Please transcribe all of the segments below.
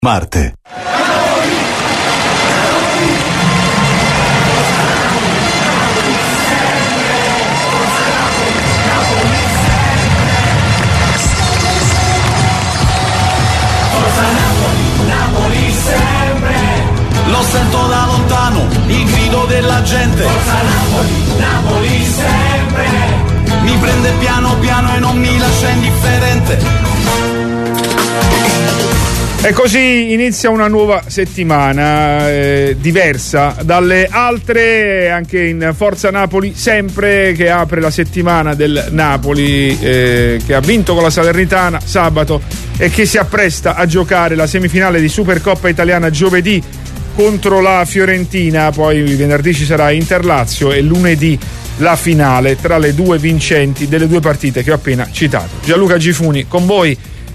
Marte. Lo sento da lontano, il grido della gente. Forza Napoli, Napoli sempre. Mi prende piano piano e non mi lascia indifferente. E così inizia una nuova settimana diversa dalle altre, anche in Forza Napoli sempre, che apre la settimana del Napoli che ha vinto con la Salernitana sabato e che si appresta a giocare la semifinale di Supercoppa Italiana giovedì contro la Fiorentina. Poi venerdì ci sarà Inter-Lazio e lunedì la finale tra le due vincenti delle due partite che ho appena citato. Gianluca Gifuni con voi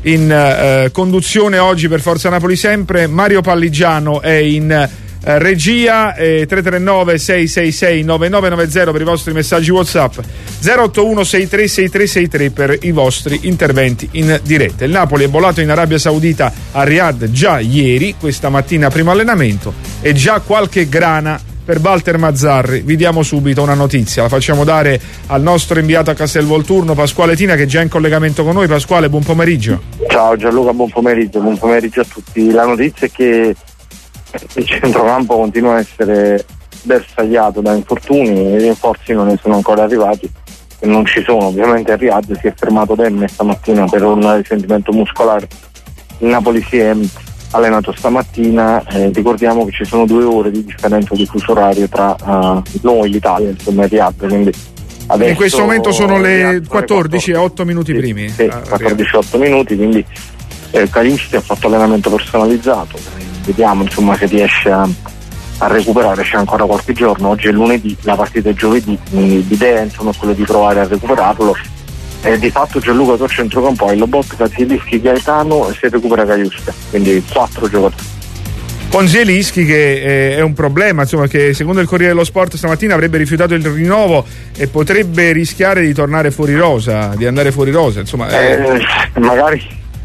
in conduzione oggi per Forza Napoli sempre. Mario Palligiano è in regia. 339 666 9990 per i vostri messaggi WhatsApp, 081 636363 per i vostri interventi in diretta. Il Napoli è volato in Arabia Saudita a Riyadh già ieri, questa mattina primo allenamento, e già qualche grana per Walter Mazzarri. Vi diamo subito una notizia, la facciamo dare al nostro inviato a Castelvolturno Pasquale Tina, che è già in collegamento con noi. Pasquale, buon pomeriggio. Ciao Gianluca, buon pomeriggio a tutti. La notizia è che il centrocampo continua a essere bersagliato da infortuni, i rinforzi non ne sono ancora arrivati e non ci sono. Ovviamente a Riyadh si è fermato Demme stamattina per un risentimento muscolare. Il Napoli si è allenato stamattina, ricordiamo che ci sono 2 ore di differenza di fuso orario tra noi, l'Italia, insomma, e Riyadh, quindi adesso in questo momento sono le 14 e 8 minuti primi. Sì, 14-8 minuti, quindi Kalinski ha fatto allenamento personalizzato, vediamo insomma se riesce a recuperare, c'è ancora qualche giorno, oggi è lunedì, la partita è giovedì, quindi l'idea insomma è quella di provare a recuperarlo. Di fatto Gianluca tu a centrocampo hai Lobotka, Zielinski, Gaetano e si recupera Cagliuste, quindi 4 giocatori. Con Zielinski che è un problema, insomma, che secondo il Corriere dello Sport stamattina avrebbe rifiutato il rinnovo e potrebbe rischiare di tornare fuori rosa, di andare fuori rosa, insomma. Magari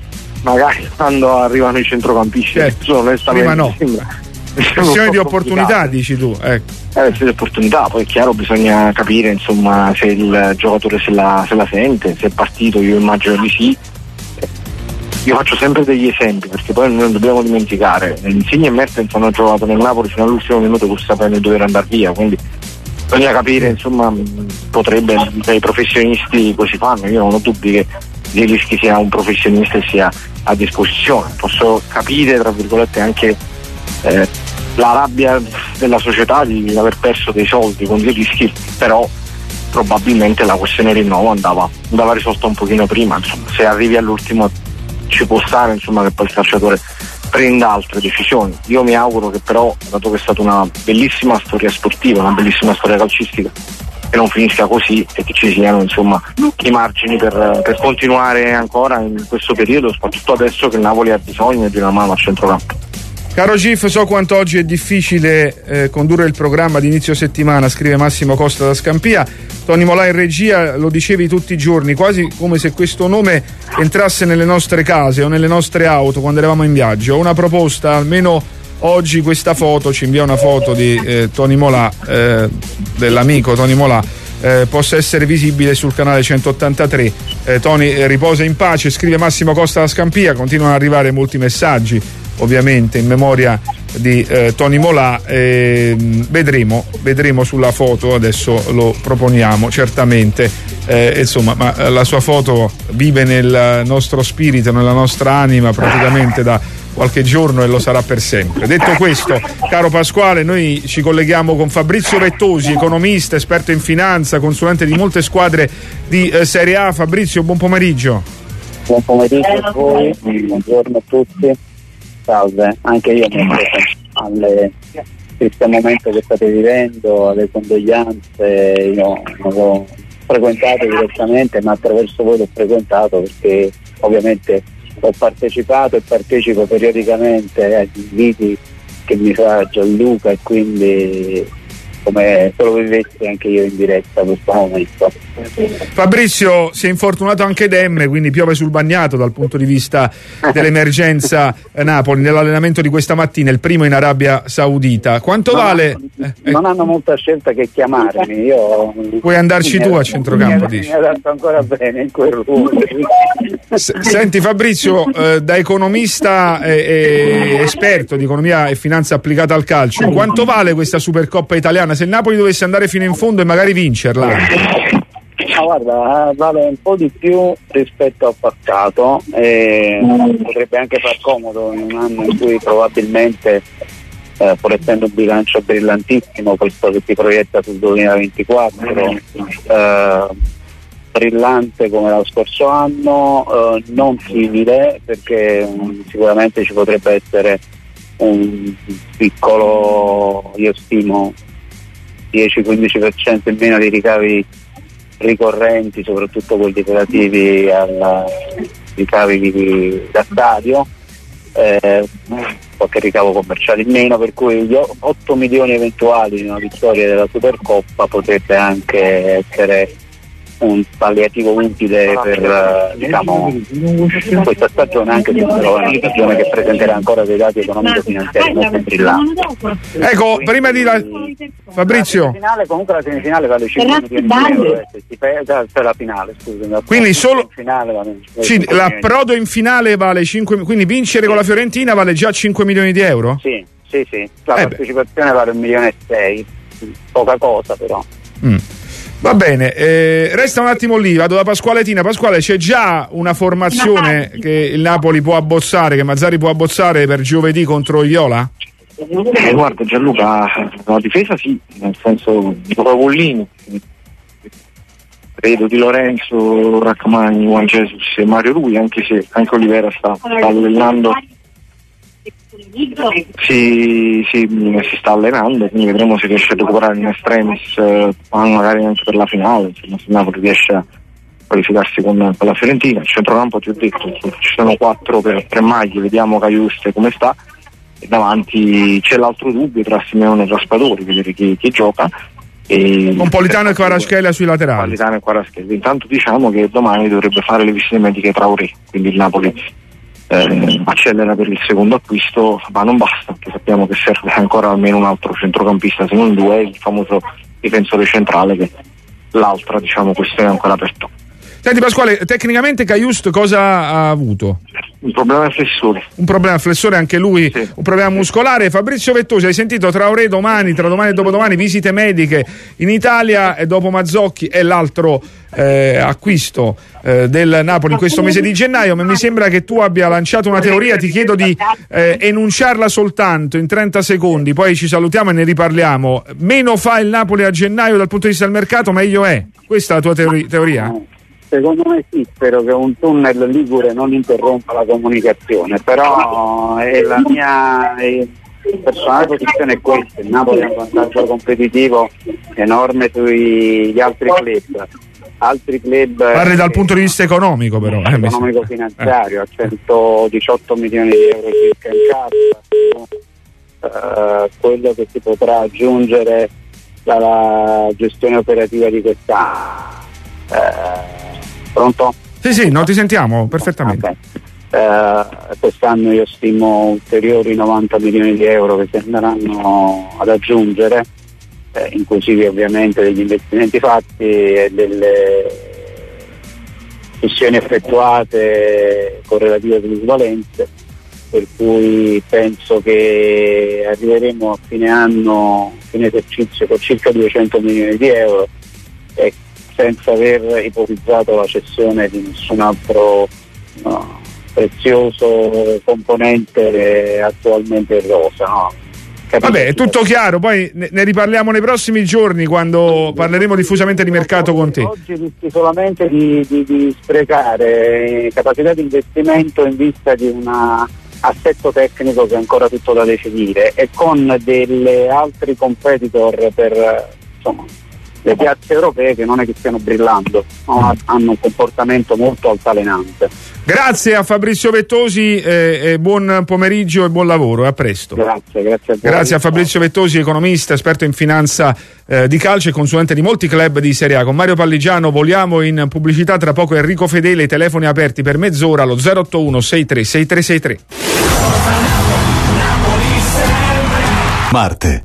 quando arrivano i centrocampisti, certo, onestamente prima no. Questione di opportunità, dici tu, ecco. Sì, di opportunità, poi è chiaro, bisogna capire insomma se il giocatore se la sente, se è partito, io immagino di sì. Io faccio sempre degli esempi perché poi non dobbiamo dimenticare, Insigne e Mertens hanno giocato nel Napoli fino all'ultimo minuto pur sapendo di dover andare via, quindi bisogna capire, insomma, potrebbe, dai professionisti così fanno, io non ho dubbi che Zielinski sia un professionista e sia a disposizione. Posso capire tra virgolette anche la rabbia della società di aver perso dei soldi con Zielinski, però probabilmente la questione rinnovo andava risolta un pochino prima, insomma, se arrivi all'ultimo ci può stare, insomma, che poi il calciatore prenda altre decisioni. Io mi auguro che però, dato che è stata una bellissima storia sportiva, una bellissima storia calcistica, che non finisca così e che ci siano insomma i margini per continuare ancora in questo periodo, soprattutto adesso che il Napoli ha bisogno di una mano a centrocampo. Caro Gif, so quanto oggi è difficile condurre il programma di inizio settimana, scrive Massimo Costa da Scampia. Tony Molà in regia, lo dicevi tutti i giorni, quasi come se questo nome entrasse nelle nostre case o nelle nostre auto quando eravamo in viaggio. Una proposta, almeno oggi questa foto, ci invia una foto di Tony Molà, dell'amico Tony Molà, possa essere visibile sul canale 183. Tony riposa in pace, scrive Massimo Costa da Scampia. Continuano ad arrivare molti messaggi ovviamente in memoria di Tony Molà. Vedremo sulla foto, adesso lo proponiamo certamente, insomma, ma la sua foto vive nel nostro spirito, nella nostra anima praticamente da qualche giorno e lo sarà per sempre. Detto questo, caro Pasquale, noi ci colleghiamo con Fabrizio Vettosi, economista, esperto in finanza, consulente di molte squadre di Serie A. Fabrizio, buon pomeriggio. Buon pomeriggio a voi, buongiorno a tutti. Salve, anche io mi metto al triste momento che state vivendo, alle condoglianze. Io non l'ho frequentato direttamente, ma attraverso voi l'ho frequentato perché ovviamente ho partecipato e partecipo periodicamente agli inviti che mi fa Gianluca, e quindi come se lo vivessi anche io in diretta a questo momento. Fabrizio, si è infortunato anche Demme, quindi piove sul bagnato dal punto di vista dell'emergenza Napoli nell'allenamento di questa mattina, il primo in Arabia Saudita. Quanto vale? Non hanno molta scelta che chiamarmi. Io puoi andarci tu a centrocampo, dici? Mi adatto ancora bene in quel ruolo. Senti Fabrizio, da economista e esperto di economia e finanza applicata al calcio, quanto vale questa Supercoppa italiana se il Napoli dovesse andare fino in fondo e magari vincerla? Guarda, vale un po' di più rispetto al passato, potrebbe anche far comodo in un anno in cui probabilmente, pur essendo un bilancio brillantissimo, questo che si proietta sul 2024, brillante come lo scorso anno, non simile, perché sicuramente ci potrebbe essere un piccolo, io stimo 10-15% in meno di ricavi ricorrenti, soprattutto quelli relativi ai ricavi da stadio, qualche ricavo commerciale in meno, per cui gli 8 milioni eventuali di una vittoria della Supercoppa potrebbe anche essere un palliativo utile per questa stagione, anche se è una stagione che presenterà ancora dei dati economico-finanziari molto brillanti. Ecco, prima di Fabrizio, la semifinale vale 5 milioni di euro, per la finale, scusami. Quindi solo finale vale l'approdo in finale vale 5, quindi vincere con la Fiorentina vale già 5 milioni di euro? Sì. La partecipazione vale 1,6 milioni, poca cosa però. Va bene, resta un attimo lì, vado da Pasquale Tina. Pasquale, c'è già una formazione che il Napoli può abbozzare, che Mazzarri può abbozzare per giovedì contro il Viola? Guarda Gianluca, la difesa sì, nel senso di Pollini, credo Di Lorenzo, Rachmani, Juan Jesus e Mario Rui, anche se anche Olivera sta allenando. Si sta allenando, quindi vedremo se riesce a recuperare in extremis, magari anche per la finale, insomma, se Napoli riesce a qualificarsi con la Fiorentina. Il centrocampo ti ho detto, ci sono 4 per 3 maglie, vediamo Caiuste come sta, e davanti c'è l'altro dubbio tra Simeone e Raspadori, vedere chi gioca. Con Politano e Kvaratskhelia sui laterali. Intanto diciamo che domani dovrebbe fare le visite mediche Traoré, quindi il Napoli accelera per il secondo acquisto, ma non basta, perché sappiamo che serve ancora almeno un altro centrocampista, se non 2, il famoso difensore centrale, che l'altra questione è ancora aperta. Senti Pasquale, tecnicamente Caiust cosa ha avuto? Un problema al flessore. Un problema al flessore anche lui, sì. Un problema muscolare. Fabrizio Vettosi, hai sentito Traoré domani, tra domani e dopodomani, visite mediche in Italia, e dopo Mazzocchi è l'altro acquisto del Napoli in questo mese di gennaio. Ma mi sembra che tu abbia lanciato una teoria, ti chiedo di enunciarla soltanto in 30 secondi, poi ci salutiamo e ne riparliamo. Meno fa il Napoli a gennaio dal punto di vista del mercato, meglio è. Questa è la tua teoria? Secondo me sì, spero che un tunnel ligure non interrompa la comunicazione, però la mia personale posizione è questa: il Napoli ha un vantaggio competitivo enorme sugli altri club. Parli dal punto di vista economico, però economico-finanziario, a 118 milioni di euro circa in cassa, quello che si potrà aggiungere dalla gestione operativa di quest'anno. Pronto? Sì, no, ti sentiamo perfettamente. Okay. Quest'anno io stimo ulteriori 90 milioni di euro che si andranno ad aggiungere, inclusivi ovviamente degli investimenti fatti e delle missioni effettuate con relative plusvalenze, per cui penso che arriveremo a fine esercizio con circa 200 milioni di euro, senza aver ipotizzato la cessione di nessun altro prezioso componente attualmente in rosa. No? Vabbè, è tutto chiaro, poi ne riparliamo nei prossimi giorni quando parleremo diffusamente di mercato con te. Oggi rischi solamente di sprecare capacità di investimento in vista di un assetto tecnico che è ancora tutto da definire, e con delle altri competitor per le piazze europee che non è che stiano brillando, no? Hanno un comportamento molto altalenante. Grazie a Fabrizio Vettosi e buon pomeriggio e buon lavoro, a presto. Grazie a voi. Grazie a Fabrizio Vettosi, economista, esperto in finanza di calcio e consulente di molti club di Serie A. Con Mario Palligiano voliamo in pubblicità, tra poco Enrico Fedele, i telefoni aperti per mezz'ora allo 081 63 6363. Marte.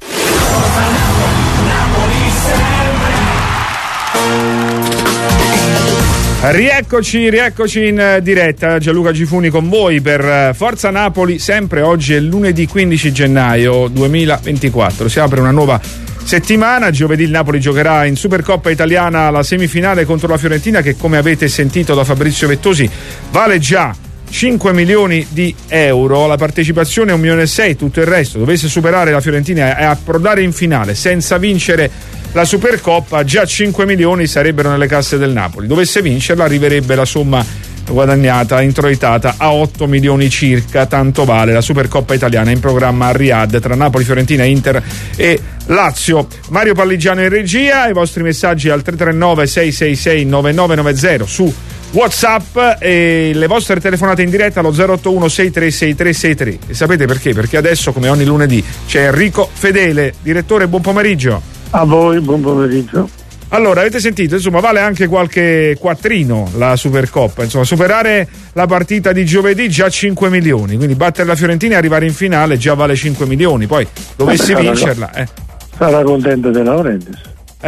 Rieccoci in diretta, Gianluca Gifuni con voi per Forza Napoli, sempre oggi è lunedì 15 gennaio 2024, si apre una nuova settimana. Giovedì il Napoli giocherà in Supercoppa italiana la semifinale contro la Fiorentina, che come avete sentito da Fabrizio Vettosi vale già 5 milioni di euro, la partecipazione è 1,6 milioni, tutto il resto. Dovesse superare la Fiorentina e approdare in finale senza vincere la Supercoppa, già 5 milioni sarebbero nelle casse del Napoli. Dovesse vincerla arriverebbe la somma guadagnata, introitata a 8 milioni circa. Tanto vale la Supercoppa italiana in programma a Riyadh tra Napoli, Fiorentina, Inter e Lazio. Mario Palligiano in regia, i vostri messaggi al 339 666 9990 su WhatsApp e le vostre telefonate in diretta allo 081 636363. E sapete perché? Perché adesso, come ogni lunedì, c'è Enrico Fedele. Direttore, buon pomeriggio. A voi, buon pomeriggio. Allora, avete sentito, insomma, vale anche qualche quattrino la Supercoppa, insomma, superare la partita di giovedì già 5 milioni, quindi battere la Fiorentina e arrivare in finale già vale 5 milioni, poi dovessi vincerla. Sarà contento De Laurentiis.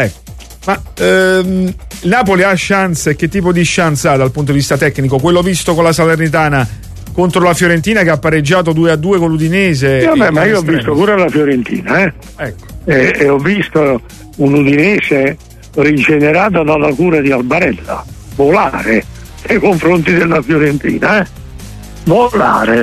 Ma il Napoli ha chance? Che tipo di chance ha dal punto di vista tecnico? Quello visto con la Salernitana contro la Fiorentina, che ha pareggiato 2-2 con l'Udinese. Ma io ho visto pure la Fiorentina, Ecco. E ho visto un Udinese rigenerato dalla cura di Albarella volare nei confronti della Fiorentina, volare.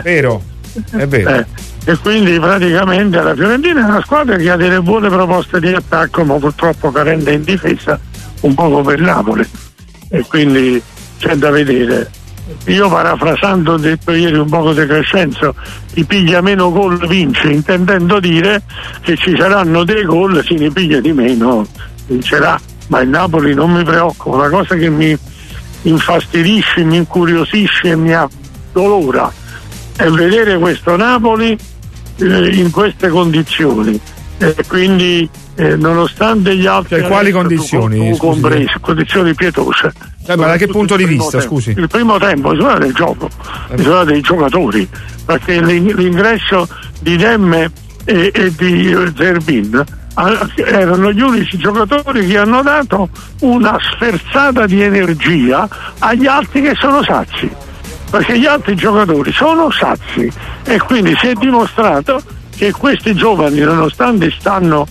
È vero. E quindi praticamente la Fiorentina è una squadra che ha delle buone proposte di attacco, ma purtroppo carente in difesa, un poco per Napoli, e quindi c'è da vedere. Io, parafrasando, ho detto ieri un poco di Crescenzo, chi piglia meno gol vince, intendendo dire che ci saranno dei gol, si ne piglia di meno, vincerà. Ma il Napoli non mi preoccupa. La cosa che mi infastidisce, mi incuriosisce e mi addolora è vedere questo Napoli in queste condizioni, e quindi nonostante gli altri, quali condizioni? Condizioni pietose. Ma da che punto di vista, scusi? Il primo tempo, bisogna del gioco, bisogna dei giocatori, perché l'ingresso di Demme e di Zerbin erano gli unici giocatori che hanno dato una sferzata di energia agli altri che sono sazi, perché gli altri giocatori sono sazi, e quindi si è dimostrato che questi giovani, nonostante stanno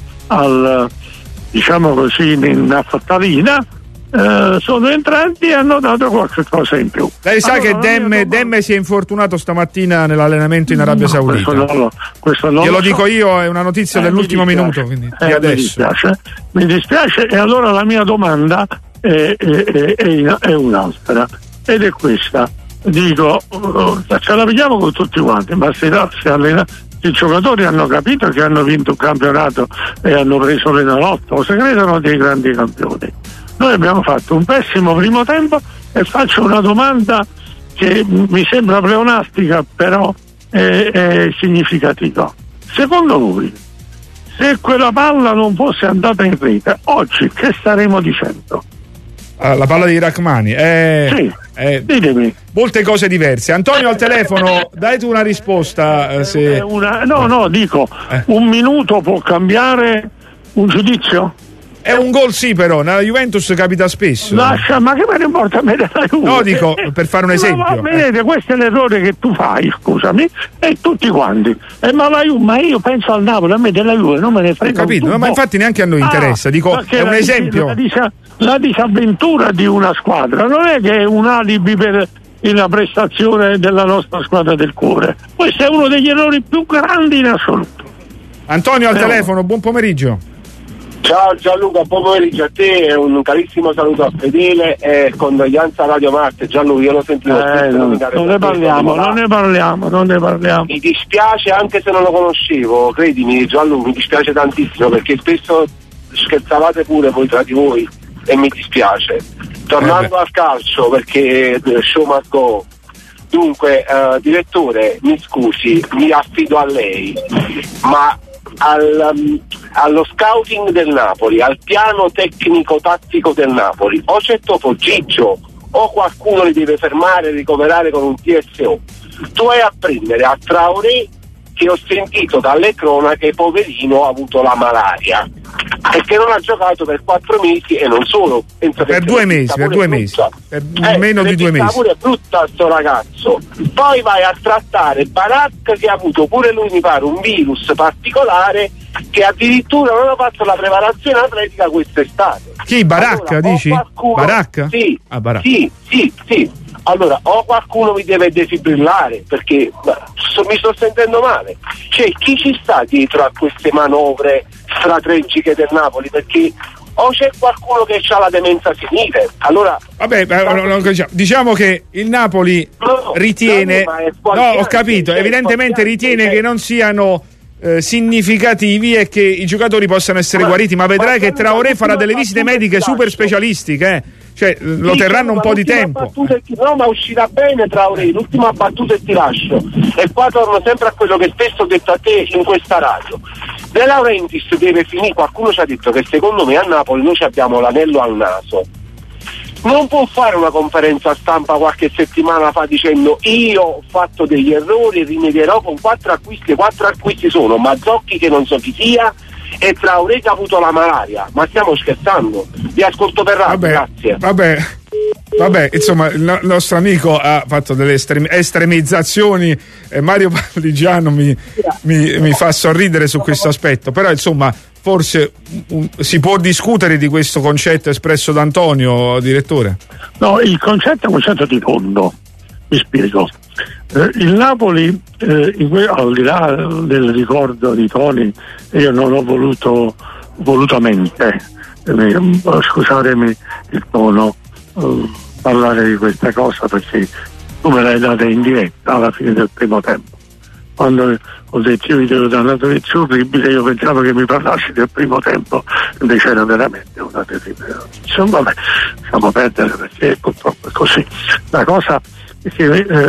diciamo così, in affettalina, sono entrati e hanno dato qualche cosa in più. Lei sa che Demme si è infortunato stamattina nell'allenamento in Arabia Saudita. Questo non glielo lo so. Dico io, è una notizia dell'ultimo minuto, quindi di adesso. Mi dispiace, e allora la mia domanda è un'altra, ed è questa. Dico, ce la vediamo con tutti quanti, ma i giocatori hanno capito che hanno vinto un campionato e hanno preso l'Enalotto, o si credono dei grandi campioni? Noi abbiamo fatto un pessimo primo tempo, e faccio una domanda che mi sembra pleonastica, però è significativa. Secondo voi, se quella palla non fosse andata in rete, oggi che staremo dicendo? La palla di Rachmani, sì, ditemi. Molte cose diverse. Antonio al telefono, dai tu una risposta. Dico, un minuto può cambiare un giudizio? È un gol, sì, però nella Juventus capita spesso. Lascia, ma che me ne importa a me della Juve? No, dico per fare un esempio. Vedete, questo è l'errore che tu fai, scusami, e tutti quanti. Ma la Juve, ma io penso al Napoli, a me della Juve non me ne frega. Ho capito, ma infatti neanche a noi interessa. Dico, è un esempio. La disavventura di una squadra non è che è un alibi per la prestazione della nostra squadra del cuore. Questo è uno degli errori più grandi in assoluto. Antonio al telefono, buon pomeriggio. Ciao Gianluca, buon pomeriggio a te, un carissimo saluto a Fedele e condoglianza a Radio Marte. Gianluca, io lo sentivo non ne parliamo. Mi dispiace, anche se non lo conoscevo, credimi Gianluca, mi dispiace tantissimo, perché spesso scherzavate pure voi tra di voi e mi dispiace. Tornando al calcio, perché the show must go. Dunque, direttore, mi scusi, mi affido a lei, ma allo scouting del Napoli, al piano tecnico-tattico del Napoli, o c'è Topo Gigio o qualcuno li deve fermare e ricoverare con un TSO. Tu vai a prendere a Traoré, che ho sentito dalle cronache, poverino, ha avuto la malaria e che non ha giocato per 4 mesi e non solo, penso per 2 mesi, per meno di 2 mesi. Pure brutta sto ragazzo. Poi vai a trattare Barak, che ha avuto pure lui, mi pare, un virus particolare, che addirittura non ha fatto la preparazione atletica quest'estate. Chi? Baracca, allora, dici? Baracca? Sì, Baracca. Sì. Allora, o qualcuno mi deve defibrillare, perché mi sto sentendo male. Cioè, chi ci sta dietro a queste manovre strategiche del Napoli? Perché o c'è qualcuno che ha la demenza senile. Allora, vabbè, diciamo che il Napoli ritiene, ho capito, evidentemente ritiene che non siano significativi e che i giocatori possano essere guariti, ma vedrai che Traoré farà delle visite mediche super specialistiche, cioè lo terranno un po' di tempo. No, ma uscirà bene Traoré, l'ultima battuta e ti lascio. E qua torno sempre a quello che spesso ho detto a te in questa radio. De Laurentiis deve finire, qualcuno ci ha detto che secondo me a Napoli noi abbiamo l'anello al naso. Non può fare una conferenza stampa qualche settimana fa dicendo io ho fatto degli errori, rimedierò con 4 acquisti. 4 acquisti sono Mazzocchi, che non so chi sia, e Traoré, che ha avuto la malaria. Ma stiamo scherzando? Vi ascolto per radio, grazie. Vabbè, insomma, il nostro amico ha fatto delle estremizzazioni, Mario Palligiano mi fa sorridere su questo aspetto, però insomma forse si può discutere di questo concetto espresso da Antonio, direttore? No, il concetto è un concetto di fondo, mi spiego. Il Napoli, al di là del ricordo di Toni, io non ho volutamente, scusatemi il tono, parlare di questa cosa, perché tu me l'hai data in diretta alla fine del primo tempo. Quando ho detto io vi devo dare una notizia orribile, io pensavo che mi parlassi del primo tempo, invece era veramente una terribile notizia. Vabbè, lasciamo perdere, perché purtroppo è così. La cosa è che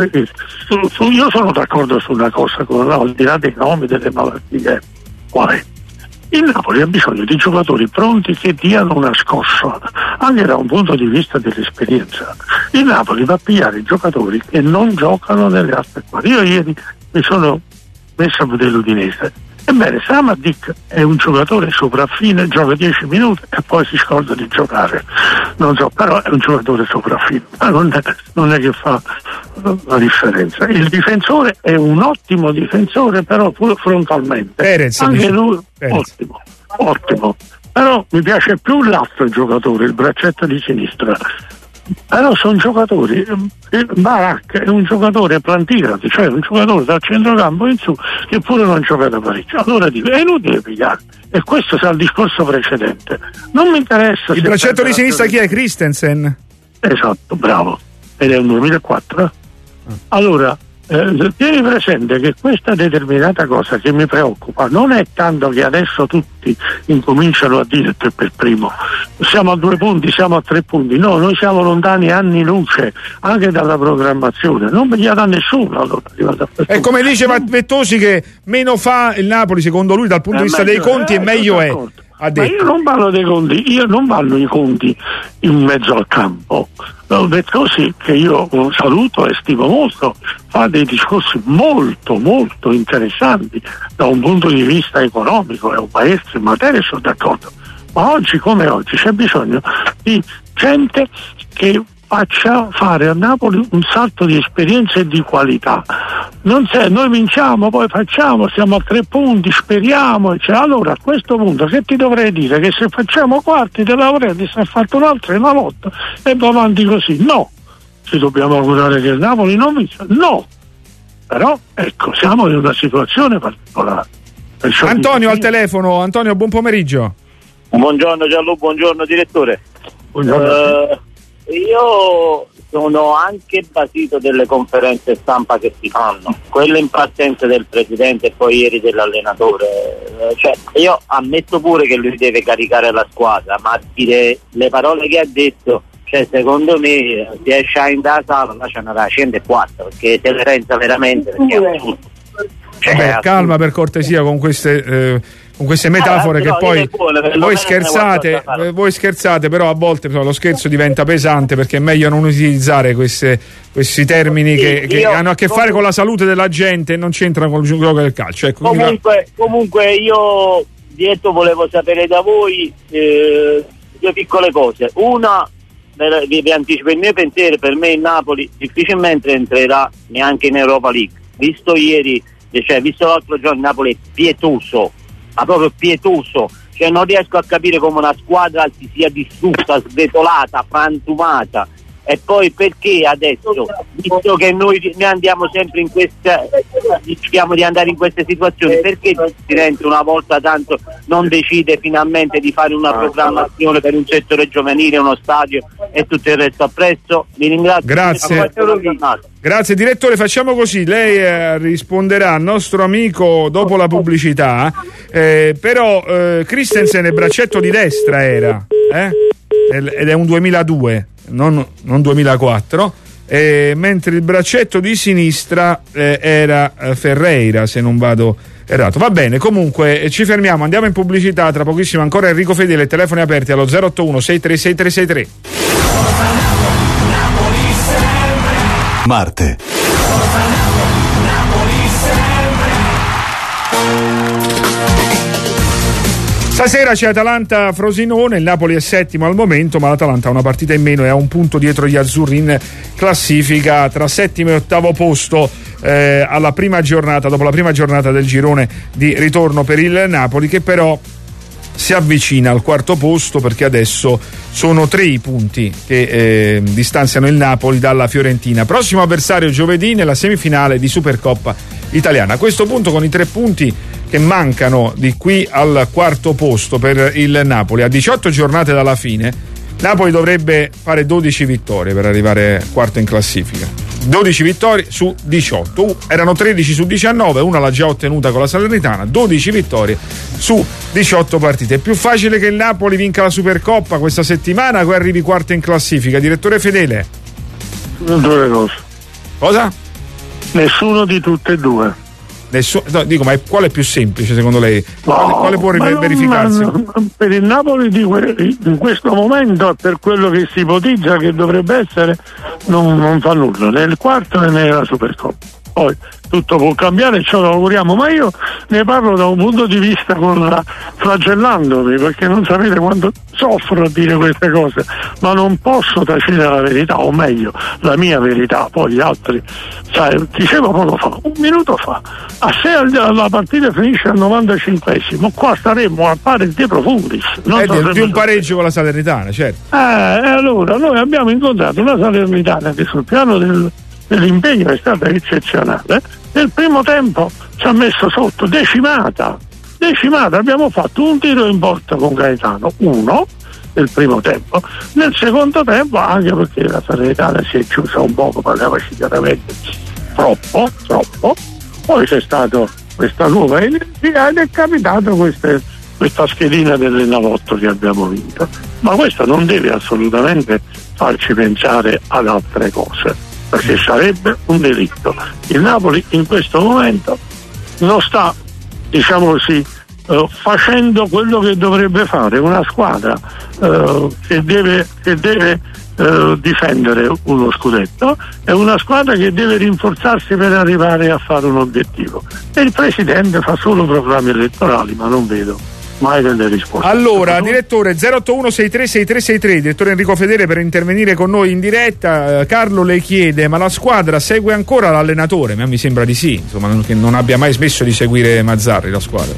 io sono d'accordo su una cosa, al di là dei nomi, delle malattie. Qual è? Il Napoli ha bisogno di giocatori pronti che diano una scossa, anche da un punto di vista dell'esperienza. Il Napoli va a pigliare giocatori che non giocano nelle altre squadre. Io ieri mi sono messo a vedere l'Udinese. Ebbene, Samadik è un giocatore sopraffine, gioca 10 minuti e poi si scorda di giocare. Non so, però è un giocatore sopraffine, ma non è che fa la differenza. Il difensore è un ottimo difensore, però pure frontalmente. Perez, anche lui ottimo. Però mi piace più l'altro giocatore, il braccetto di sinistra. Però sono giocatori, Barak è un giocatore plantigradi, cioè un giocatore dal centrocampo in su che pure non gioca da parecchio. Allora dico, è inutile pigliare. E questo sarà il discorso precedente. Non mi interessa. Il braccetto di sinistra chi è? Christensen? Esatto, bravo. Ed è un 2004. Allora, tieni presente che questa determinata cosa che mi preoccupa non è tanto che adesso tutti incominciano a dire te per primo siamo a 2 punti, siamo a 3 punti, no, noi siamo lontani anni luce anche dalla programmazione, non pigliata a nessuno. Allora, e come dice Vettosi che meno fa il Napoli secondo lui dal punto di vista dei conti e meglio è. Ma io non parlo dei conti, io non parlo i conti in mezzo al campo. Vettosi, che io saluto e stimo molto, fa dei discorsi molto molto interessanti da un punto di vista economico, è un maestro in materia, sono d'accordo, ma oggi come oggi c'è bisogno di gente che faccia fare a Napoli un salto di esperienza e di qualità. Non c'è, noi vinciamo, poi facciamo, siamo a 3 punti, speriamo, cioè, allora a questo punto che ti dovrei dire? Che se facciamo quarti te l'avrei ha fatto un'altra in una lotta e va avanti così? No, ci dobbiamo augurare che il Napoli non vinca? No, però ecco, siamo in una situazione particolare. Antonio al telefono. Antonio, buon pomeriggio. Buongiorno Gianluca, buongiorno direttore. Buongiorno. io sono anche basito delle conferenze stampa che si fanno, quelle in partenza del presidente e poi ieri dell'allenatore. Cioè, io ammetto pure che lui deve caricare la squadra, ma dire le parole che ha detto, cioè secondo me si esce in da sala, là c'è una 104, perché se le pensa veramente, perché è assurdo. Cioè, calma per cortesia con queste metafore che poi voi scherzate, però a volte lo scherzo diventa pesante, perché è meglio non utilizzare questi termini che hanno a che fare con la salute della gente e non c'entrano con il gioco del calcio. Ecco, comunque io dietro volevo sapere da voi due piccole cose. Una, vi anticipo il mio pensiero, per me il Napoli difficilmente entrerà neanche in Europa League, visto l'altro giorno il Napoli è pietoso, ma proprio pietoso, cioè non riesco a capire come una squadra si sia distrutta, svetolata, frantumata. E poi perché adesso, visto che noi andiamo sempre in questa, diciamo di andare in queste situazioni, perché il Presidente una volta tanto non decide finalmente di fare una programmazione per un settore giovanile, uno stadio e tutto il resto? Appresso, vi ringrazio. Grazie direttore, facciamo così, lei risponderà al nostro amico dopo la pubblicità, però Christensen è braccetto di destra era, ed è un 2002. Non 2004, mentre il braccetto di sinistra era Ferreira, se non vado errato. Va bene, comunque ci fermiamo, andiamo in pubblicità, tra pochissimo ancora Enrico Fedele, telefoni aperti allo 081 636363. Marte. Stasera c'è Atalanta-Frosinone, il Napoli è settimo al momento, ma l'Atalanta ha una partita in meno e ha un punto dietro gli azzurri in classifica, tra settimo e ottavo posto alla prima giornata, dopo la prima giornata del girone di ritorno per il Napoli, che però si avvicina al quarto posto, perché adesso sono 3 i punti che distanziano il Napoli dalla Fiorentina. Prossimo avversario giovedì nella semifinale di Supercoppa italiana. A questo punto, con i 3 punti che mancano di qui al quarto posto per il Napoli, a 18 giornate dalla fine, Napoli dovrebbe fare 12 vittorie per arrivare quarto in classifica. 12 vittorie su 18, erano 13 su 19, una l'ha già ottenuta con la Salernitana, 12 vittorie su 18 partite. È più facile che il Napoli vinca la Supercoppa questa settimana o arrivi quarto in classifica? Direttore Fedele? Due cose. Cosa? Nessuno di tutte e due. No, dico, ma quale è più semplice secondo lei? Quale può verificarsi? Per il Napoli in questo momento, per quello che si ipotizza che dovrebbe essere, non fa nulla né il quarto né nella Supercoppa. Poi tutto può cambiare, ce lo auguriamo, ma io ne parlo da un punto di vista flagellandomi, perché non sapete quanto soffro a dire queste cose, ma non posso tacere la verità, o meglio la mia verità. Poi gli altri, sai, dicevo poco fa, un minuto fa, se la partita finisce al 95esimo, qua staremmo a fare di profundis, di un pareggio con la Salernitana, certo. Allora noi abbiamo incontrato una Salernitana che sul piano dell'impegno è stata eccezionale. Nel primo tempo ci ha messo sotto, decimata, abbiamo fatto un tiro in porta con Gaetano, uno nel primo tempo. Nel secondo tempo, anche perché la Salernitana si è chiusa un poco, parliamoci chiaramente, troppo, poi c'è stata questa nuova energia ed è capitato questa schedina dell'Enalotto che abbiamo vinto, ma questo non deve assolutamente farci pensare ad altre cose, perché sarebbe un delitto. Il Napoli in questo momento non sta, diciamo così, facendo quello che dovrebbe fare una squadra che deve difendere uno scudetto, è una squadra che deve rinforzarsi per arrivare a fare un obiettivo, e il presidente fa solo proclami elettorali, ma non vedo mai delle risposte. Allora, direttore, 081636363, direttore Enrico Fedele per intervenire con noi in diretta. Carlo le chiede: ma la squadra segue ancora l'allenatore? A me mi sembra di sì, insomma, che non abbia mai smesso di seguire Mazzarri la squadra.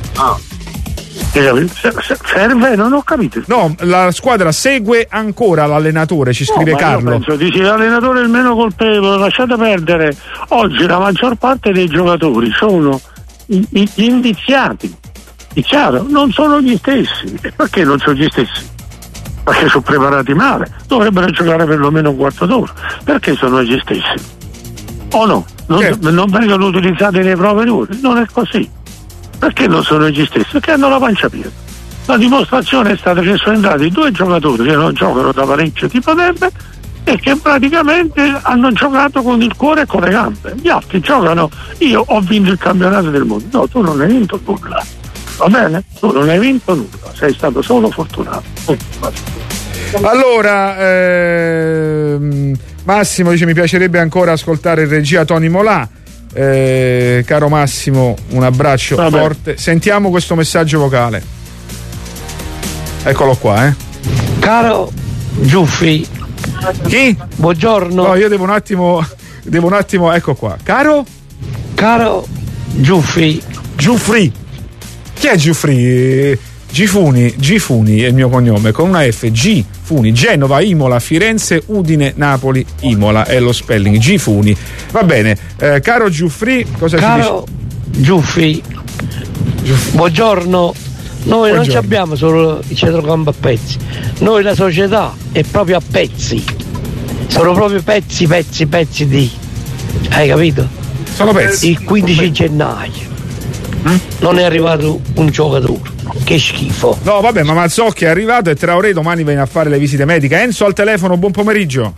Serve? Non ho capito. No, la squadra segue ancora l'allenatore, ci scrive Carlo. Io penso, dici, l'allenatore è il meno colpevole, lasciate perdere. Oggi la maggior parte dei giocatori sono gli indiziati. È chiaro, non sono gli stessi. E perché non sono gli stessi? perché sono preparati male, dovrebbero giocare perlomeno un quarto d'ora, perché sono gli stessi, o no? Non vengono utilizzati nei prove numeri, non è così. Perché non sono gli stessi? Perché hanno la pancia piena. La dimostrazione è stata che sono entrati 2 giocatori che non giocano da parecchio tipo Demme e che praticamente hanno giocato con il cuore e con le gambe. Gli altri giocano, io ho vinto il campionato del mondo. No, tu non hai vinto nulla, va bene? Tu non hai vinto nulla, sei stato solo fortunato. Allora Massimo dice: mi piacerebbe ancora ascoltare in regia Tony Molà. Caro Massimo, un abbraccio forte. Sentiamo questo messaggio vocale, eccolo qua. Caro Giuffi. Chi? Buongiorno. No, io devo un attimo, ecco qua. Caro Giuffi. Chi è Giuffri? Gifuni è il mio cognome, con una F. Gifuni. Genova, Imola, Firenze, Udine, Napoli, Imola è lo spelling. Gifuni. Va bene. Caro Giuffri, cosa ci dice? Caro Giuffi. Buongiorno. Noi non ci abbiamo solo il centrocampo a pezzi, noi la società è proprio a pezzi, sono proprio pezzi di, hai capito? Sono pezzi. Il 15 gennaio non è arrivato un giocatore, che schifo. No vabbè, ma Mazzocchi è arrivato e Traoré domani viene a fare le visite mediche. Enzo al telefono, buon pomeriggio.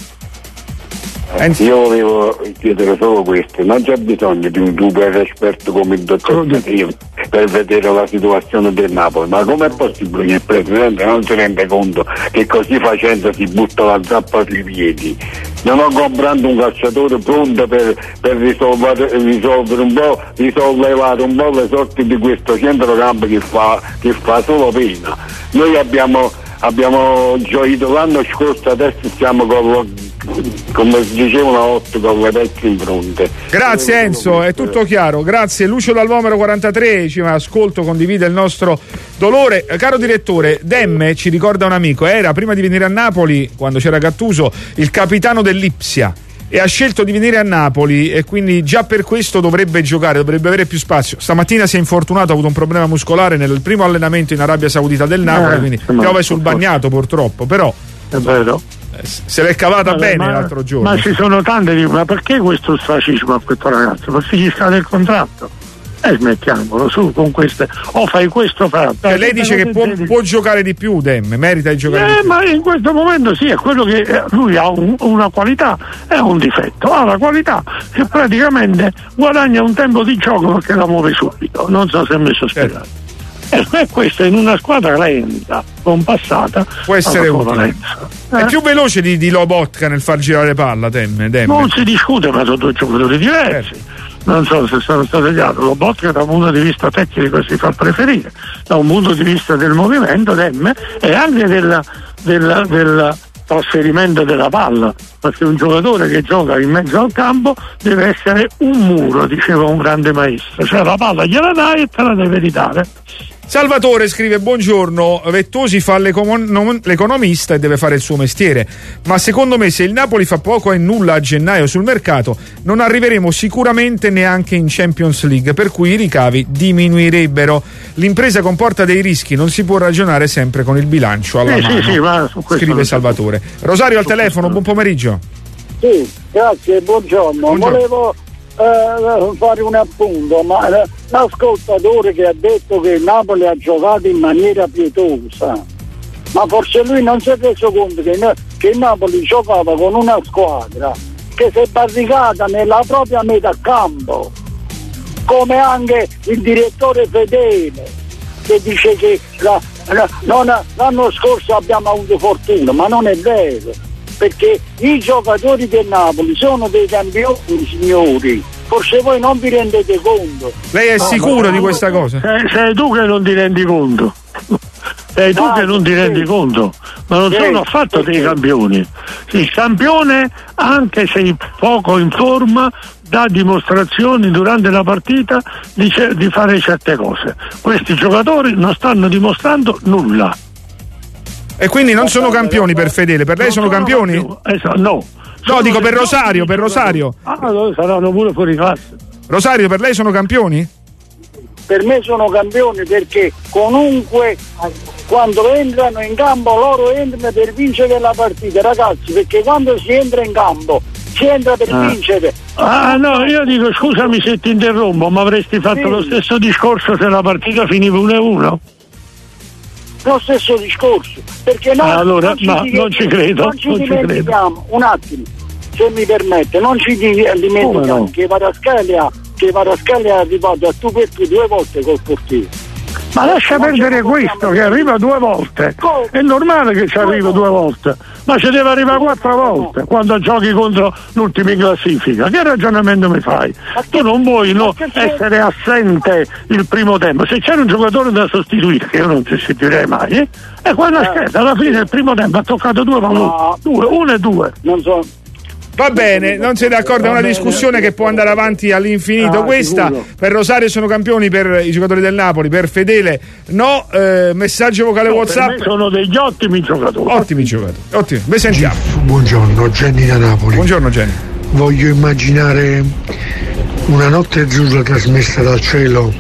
Io volevo chiedere solo questo: non c'è bisogno di un super esperto come il dottor Catrio per vedere la situazione del Napoli, ma com'è possibile che il presidente non si rende conto che così facendo si butta la zappa sui piedi? Non ho comprato un calciatore pronto per risolvere un po', risollevare un po' le sorti di questo centrocampo che fa solo pena. Noi abbiamo gioito l'anno scorso, adesso siamo come si diceva una volta, con le vecchie in fronte. Grazie Enzo, è tutto chiaro. Grazie. Lucio dal Vomero 43 ci ascolto, condivide il nostro dolore. Caro direttore, Demme, ci ricorda un amico, era prima di venire a Napoli, quando c'era Gattuso, il capitano dell'Ipsia e ha scelto di venire a Napoli e quindi già per questo dovrebbe giocare, dovrebbe avere più spazio. Stamattina si è infortunato, ha avuto un problema muscolare nel primo allenamento in Arabia Saudita del Napoli, quindi piove sul bagnato purtroppo, però è vero, se l'è cavata bene l'altro giorno. Ma ci sono tante, ma perché questo ostracismo a questo ragazzo? Perché gli scade il contratto. Smettiamolo su con queste, o fai questo, lei dice che può giocare di più, Demme, merita di giocare di più. Ma in questo momento sì, è quello che lui ha una qualità e un difetto. Ha la qualità che praticamente guadagna un tempo di gioco perché la muove subito, non so se è messo a spiegare. E questo in una squadra lenta, compassata, può essere utile. È più veloce di Lobotka nel far girare palla, Demme. Non si discute, ma sono 2 giocatori diversi. Non so se sono stato chiaro. Lobotka da un punto di vista tecnico si fa preferire, da un punto di vista del movimento Demme e anche del trasferimento della palla, perché un giocatore che gioca in mezzo al campo deve essere un muro, diceva un grande maestro, cioè la palla gliela dai e te la deve ridare. Salvatore scrive: buongiorno, Vettosi fa l'economista e deve fare il suo mestiere, ma secondo me se il Napoli fa poco e nulla a gennaio sul mercato non arriveremo sicuramente neanche in Champions League, per cui i ricavi diminuirebbero. L'impresa comporta dei rischi, non si può ragionare sempre con il bilancio alla mano. Sì, ma su questo scrive Salvatore. Rosario al telefono, buon pomeriggio. Sì, grazie, buongiorno. Volevo fare un appunto, ma l'ascoltatore che ha detto che il Napoli ha giocato in maniera pietosa, ma forse lui non si è reso conto che il Napoli giocava con una squadra che si è barricata nella propria metà campo, come anche il direttore Fedele che dice che l'anno scorso abbiamo avuto fortuna, ma non è vero, perché i giocatori del Napoli sono dei campioni, signori, forse voi non vi rendete conto. Lei è sicuro di questa cosa? Sei tu che non ti rendi conto. Sei tu che non ti rendi conto, ma non sono affatto dei campioni. Il campione, anche se poco in forma, dà dimostrazioni durante la partita di fare certe cose. Questi giocatori non stanno dimostrando nulla. E quindi non sono campioni per Fedele, per lei sono campioni? No. No, dico per Rosario, per Rosario. Saranno pure fuori classe. Rosario, per lei sono campioni? Per me sono campioni perché comunque quando entrano in campo loro entrano per vincere la partita, ragazzi, perché quando si entra in campo si entra per vincere. No, io dico, scusami se ti interrompo, ma avresti fatto lo stesso discorso se la partita finiva 1-1? Lo stesso discorso, perché noi allora, non ci credo. Non ci dimentichiamo, un attimo, se mi permette, non ci dimentichiamo che Varascalia è arrivato a tu per tu 2 volte col portiere. Ma lascia perdere questo, che arriva 2 volte. È normale che ci arriva 2 volte, ma ci deve arrivare 4 volte quando giochi contro l'ultimo in classifica. Che ragionamento mi fai? Tu non vuoi essere assente il primo tempo. Se c'era un giocatore da sostituire, che io non sostituirei mai, e quando alla fine del primo tempo ha toccato 2 palloni, 1 e 2. Non so. Va bene, non sei d'accordo? È una discussione che può andare avanti all'infinito. Questa sicuro. Per Rosario sono campioni, per i giocatori del Napoli, per Fedele no. Messaggio vocale WhatsApp. Per me sono degli ottimi giocatori. Ottimi giocatori. Vi sentiamo. Buongiorno, Gianni da Napoli. Buongiorno Gianni. Voglio immaginare una notte azzurra trasmessa dal cielo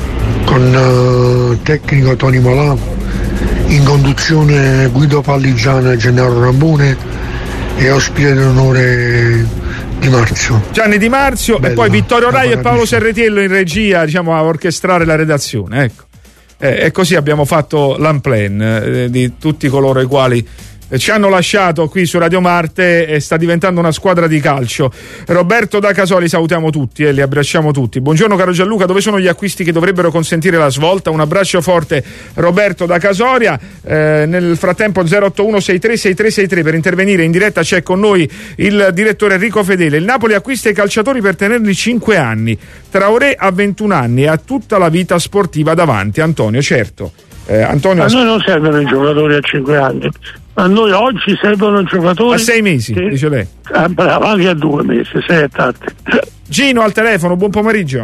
con tecnico Tony Molà, in conduzione Guido Palligiana e Gennaro Rambone e ospite d'onore Di Marzio. Gianni Di Marzio. Bella, e poi Vittorio Rai e Paolo Serretiello in regia, diciamo, a orchestrare la redazione, ecco. E così abbiamo fatto l'unplan di tutti coloro i quali ci hanno lasciato qui su Radio Marte e sta diventando una squadra di calcio. Roberto da Casoli, salutiamo tutti e li abbracciamo tutti. Buongiorno caro Gianluca, dove sono gli acquisti che dovrebbero consentire la svolta? Un abbraccio forte Roberto da Casoria. Nel frattempo 081636363 per intervenire in diretta c'è con noi il direttore Enrico Fedele. Il Napoli acquista i calciatori per tenerli 5 anni. Traoré ha 21 anni e ha tutta la vita sportiva davanti. Antonio, certo. Antonio, a noi non servono i giocatori a 5 anni, a noi oggi servono giocatori a 6 mesi, dice lei. Bravo, anche a 2 mesi, 6 tanti. Gino al telefono, buon pomeriggio.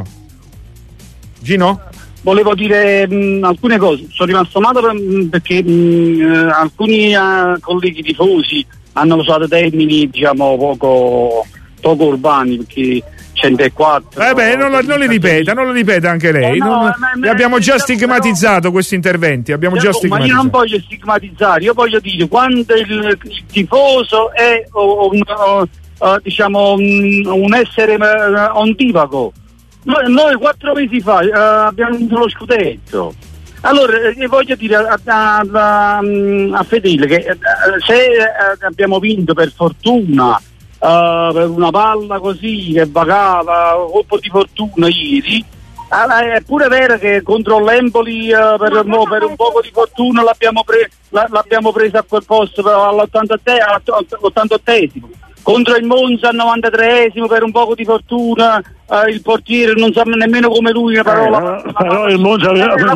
Gino? Volevo dire alcune cose, sono rimasto male perché alcuni colleghi tifosi hanno usato termini diciamo poco urbani, perché 104. Non li ripeta anche lei. Li abbiamo già stigmatizzato questi interventi. Ma io non voglio stigmatizzare, io voglio dire quando il tifoso è un essere ondivago. Noi 4 mesi fa abbiamo vinto lo scudetto. Allora voglio dire a Fedele che se abbiamo vinto per fortuna, per una palla così che vagava, colpo di fortuna ieri, è pure vero che contro l'Empoli per un poco di fortuna l'abbiamo presa a quel posto all'88esimo. Contro il Monza al 93esimo per un poco di fortuna il portiere non sa nemmeno come lui una parola. Però il Monza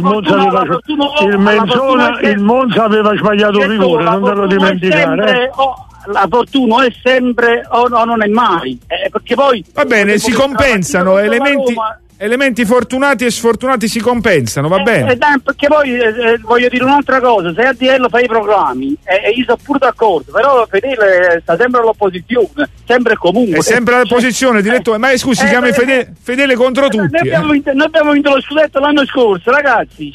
aveva sbagliato il rigore, non te lo dimenticare. La fortuna è sempre o non è mai, perché poi va bene, si compensano elementi fortunati e sfortunati, si compensano, va bene. Perché poi voglio dire un'altra cosa, se ADL fa i programmi io sono pure d'accordo, però Fedele sta sempre all'opposizione, sempre comunque. È sempre all'opposizione, direttore, ma scusi, si chiama Fedele contro tutti. Noi abbiamo vinto lo scudetto l'anno scorso, ragazzi.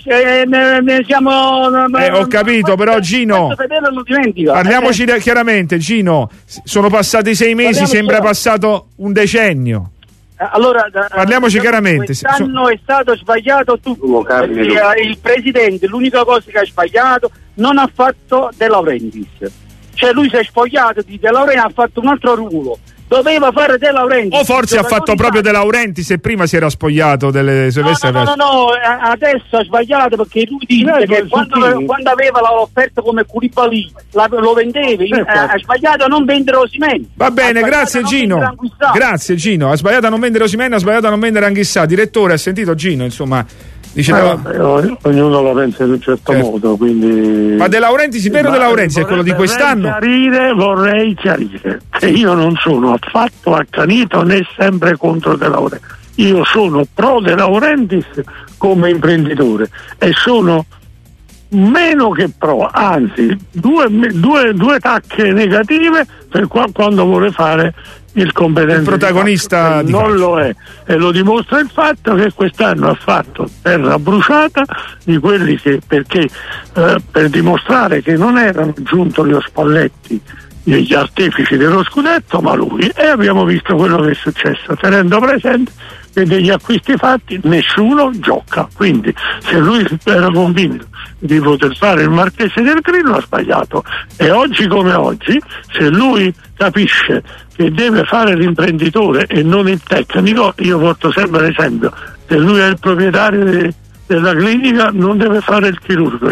Ho capito, però Gino, Fedele lo dimentica. Parliamoci chiaramente, Gino, sono passati 6 mesi, sembra passato un decennio. Allora, parliamoci chiaramente. Quest'anno è stato sbagliato tutto. Il presidente, l'unica cosa che ha sbagliato, non ha fatto De Laurentiis. Cioè lui si è spogliato di De Laurentiis, ha fatto un altro ruolo. Doveva fare De Laurentiis. O forse ha fatto proprio De Laurentiis e prima si era spogliato delle sue vesti. No, adesso ha sbagliato perché lui dice che quando aveva l'offerta come Koulibaly lo vendevi, ha sbagliato a non vendere Osimhen. Va bene, grazie Gino. Grazie Gino, ha sbagliato a non vendere Osimhen, ha sbagliato a non vendere Anghissà. Direttore, ha sentito Gino, insomma. Ognuno la pensa in un certo modo, quindi. Ma De Laurentiis, il vero De Laurentiis è quello di quest'anno? Vorrei chiarire che io non sono affatto accanito né sempre contro De Laurentiis. Io sono pro De Laurentiis come imprenditore e sono meno che pro, anzi due tacche negative per quando vuole fare il competente, il protagonista di non lo è, e lo dimostra il fatto che quest'anno ha fatto terra bruciata di quelli che, perché per dimostrare che non erano giunto gli Spalletti gli artefici dello scudetto, ma lui, e abbiamo visto quello che è successo, tenendo presente che degli acquisti fatti nessuno gioca, quindi se lui era convinto di poter fare il Marchese del Grillo ha sbagliato, e oggi come oggi, se lui capisce che deve fare l'imprenditore e non il tecnico, io porto sempre l'esempio, se lui è il proprietario della clinica non deve fare il chirurgo,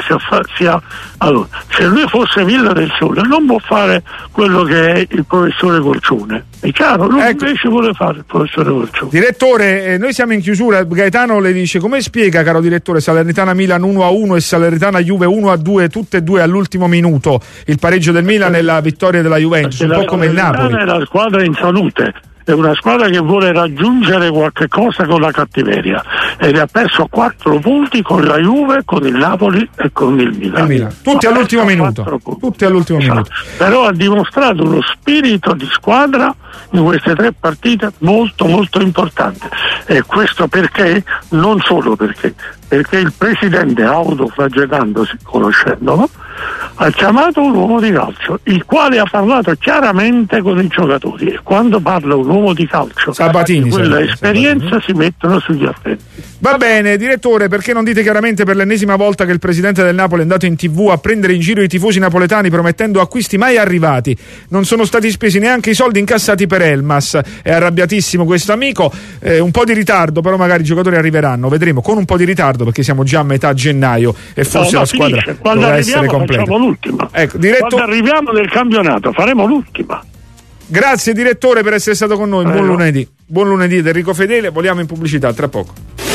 allora, se lui fosse Villa del Sole non può fare quello che è il professore Corcione, è chiaro, lui invece vuole fare il professore Corcione. Direttore, noi siamo in chiusura, Gaetano le dice: come spiega, caro direttore, Salernitana Milan 1-1 e Salernitana Juve 1-2, tutte e due all'ultimo minuto, il pareggio del Milan e la vittoria della Juventus, un po' come il Napoli. È la squadra in salute, è una squadra che vuole raggiungere qualche cosa con la cattiveria, ed ha perso 4 punti con la Juve, con il Napoli e con il Milan. Tutti all'ultimo minuto. Tutti all'ultimo minuto. Però ha dimostrato uno spirito di squadra in queste 3 partite molto molto importante, e questo perché? Non solo perché il presidente, autoflagellandosi, conoscendolo, ha chiamato un uomo di calcio, il quale ha parlato chiaramente con i giocatori, e quando parla un uomo di calcio Sabatini, quella esperienza si mettono sugli attenti. Va bene, direttore, perché non dite chiaramente per l'ennesima volta che il presidente del Napoli è andato in TV a prendere in giro i tifosi napoletani promettendo acquisti mai arrivati? Non sono stati spesi neanche i soldi incassati per Elmas. È arrabbiatissimo questo amico, un po' di ritardo, però magari i giocatori arriveranno, vedremo, con un po' di ritardo, perché siamo già a metà gennaio e forse la squadra dovrà essere completa. Facciamo l'ultima. Ecco, quando arriviamo nel campionato faremo l'ultima. Grazie direttore per essere stato con noi. Buon lunedì. Buon lunedì da Enrico Fedele, voliamo in pubblicità tra poco.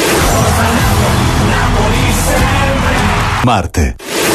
Marte.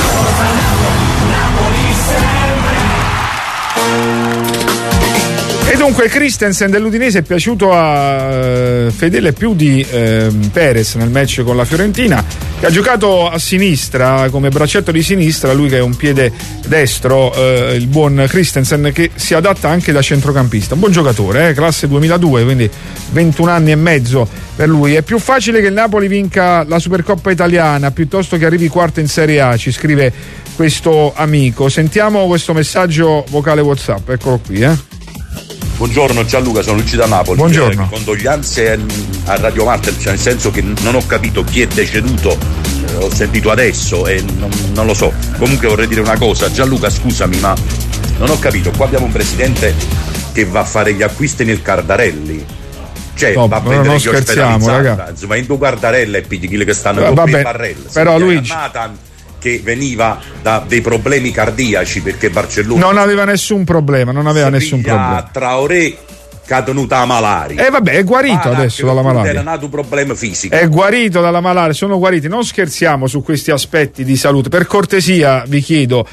E dunque Christensen dell'Udinese è piaciuto a Fedele più di Perez nel match con la Fiorentina, che ha giocato a sinistra, come braccetto di sinistra, lui che è un piede destro, il buon Christensen, che si adatta anche da centrocampista. Un buon giocatore, classe 2002, quindi 21 anni e mezzo per lui. È più facile che il Napoli vinca la Supercoppa italiana piuttosto che arrivi quarto in Serie A, ci scrive questo amico. Sentiamo questo messaggio vocale WhatsApp, eccolo qui. Buongiorno Gianluca, sono Luigi da Napoli. Buongiorno. Condoglianze a Radio Marte, cioè nel senso che non ho capito chi è deceduto, ho sentito adesso e non lo so. Comunque vorrei dire una cosa, Gianluca scusami, ma non ho capito, qua abbiamo un presidente che va a fare gli acquisti nel Cardarelli, cioè va a prendere gli ospedali, insomma in due Cardarella e pigli quelli che stanno con i barrelli. Però Luigi, che veniva da dei problemi cardiaci, perché Barcellona non aveva nessun problema, Traoré caduta a malaria. Vabbè, è guarito adesso dalla malaria. Era nato un problema fisico. È guarito dalla malaria, sono guariti. Non scherziamo su questi aspetti di salute. Per cortesia, vi chiedo,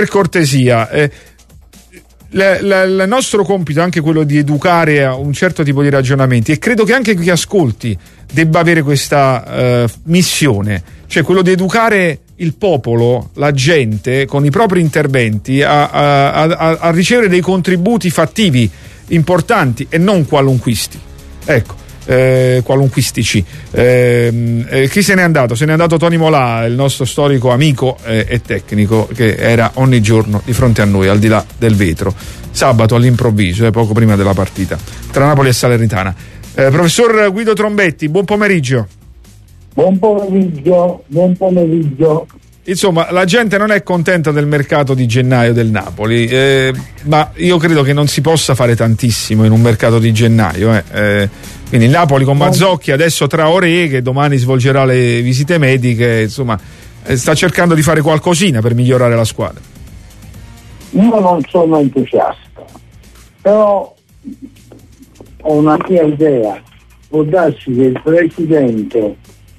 il nostro compito è anche quello di educare a un certo tipo di ragionamenti, e credo che anche chi ascolti debba avere questa missione, cioè quello di educare il popolo, la gente, con i propri interventi a ricevere dei contributi fattivi importanti e non qualunquisti. Ecco, qualunquistici. Chi se n'è andato? Se n'è andato Tony Molà, il nostro storico amico e tecnico, che era ogni giorno di fronte a noi, al di là del vetro, sabato all'improvviso, poco prima della partita tra Napoli e Salernitana. Professor Guido Trombetti, buon pomeriggio. Buon pomeriggio. Insomma, la gente non è contenta del mercato di gennaio del Napoli, ma io credo che non si possa fare tantissimo in un mercato di gennaio. Quindi il Napoli con Mazzocchi, adesso Traoré, che domani svolgerà le visite mediche, insomma, sta cercando di fare qualcosina per migliorare la squadra. Io non sono entusiasta, però ho una mia idea. Può darsi che il presidente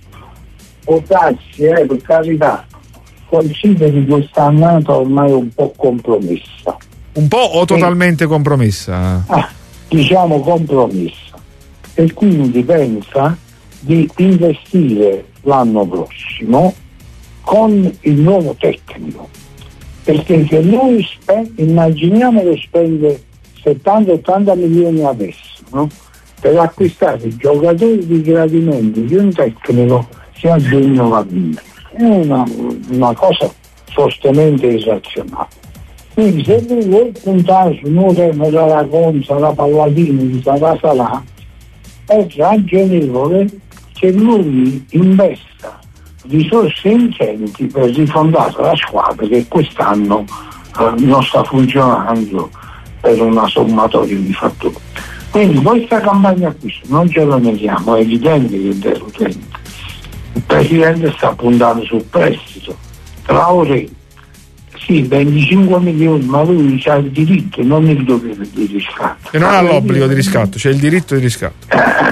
per carità, consideri questa annata ormai un po' compromessa. Un po' o totalmente compromessa? Diciamo compromessa. E quindi pensa di investire l'anno prossimo con il nuovo tecnico. Perché se lui immaginiamo che spende 70-80 milioni adesso, no? Per acquistare i giocatori di gradimento di un tecnico che a giugno va via. È una cosa fortemente irrazionale. Quindi se voi vuoi puntare su un tema della Conza, la Palladini, sarà, è ragionevole che lui investa risorse ingenti per rifondare la squadra che quest'anno non sta funzionando per una sommatoria di fattori. Quindi questa campagna acquisto non ce la neghiamo, è evidente che è deludente. Il Presidente sta puntando sul prestito. Traoré, sì, 25 milioni, ma lui ha il diritto, non il dovere di riscatto. E non ha l'obbligo di riscatto, c'è il diritto di riscatto.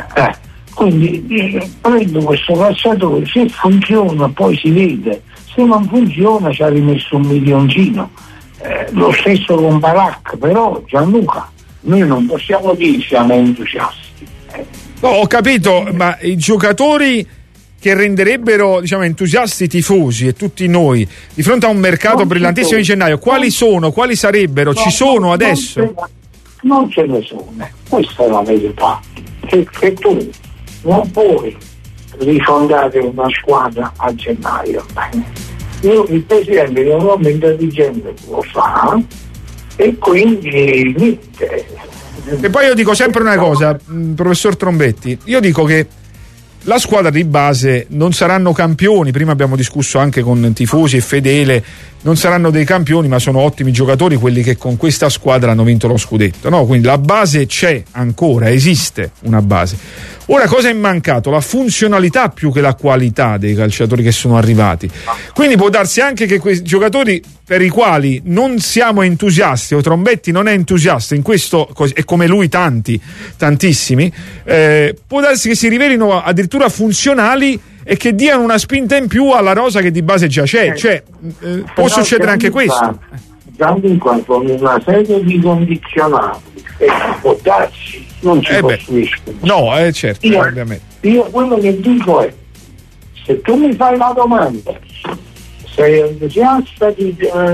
Quindi prendo questo calciatore, se funziona poi si vede, se non funziona ci ha rimesso un milioncino. Lo stesso con Barak, però Gianluca, noi non possiamo dire siamo entusiasti. No, ho capito, ma i giocatori che renderebbero, diciamo, entusiasti i tifosi e tutti noi di fronte a un mercato brillantissimo di gennaio, quali sono, quali sarebbero, ci sono adesso? Non ce ne sono, questa è la verità, che tu non puoi rifondare una squadra a gennaio. Il Presidente è un uomo intelligente, lo fa, e quindi niente. E poi io dico sempre una cosa, professor Trombetti, io dico che la squadra di base non saranno campioni, prima abbiamo discusso anche con tifosi e Fedele, non saranno dei campioni, ma sono ottimi giocatori quelli che con questa squadra hanno vinto lo scudetto, no? Quindi la base c'è ancora, esiste una base. Ora cosa è mancato? La funzionalità più che la qualità dei calciatori che sono arrivati. Quindi può darsi anche che questi giocatori per i quali non siamo entusiasti, o Trombetti non è entusiasta in questo, e come lui tantissimi, può darsi che si rivelino addirittura funzionali e che diano una spinta in più alla rosa che di base già c'è. Cioè, può succedere anche questo. Gianluca, con una serie di condizionati, può darsi, non ci costruisco. No, certo, ovviamente. Io quello che dico è, se tu mi fai la domanda, sei entusiasta di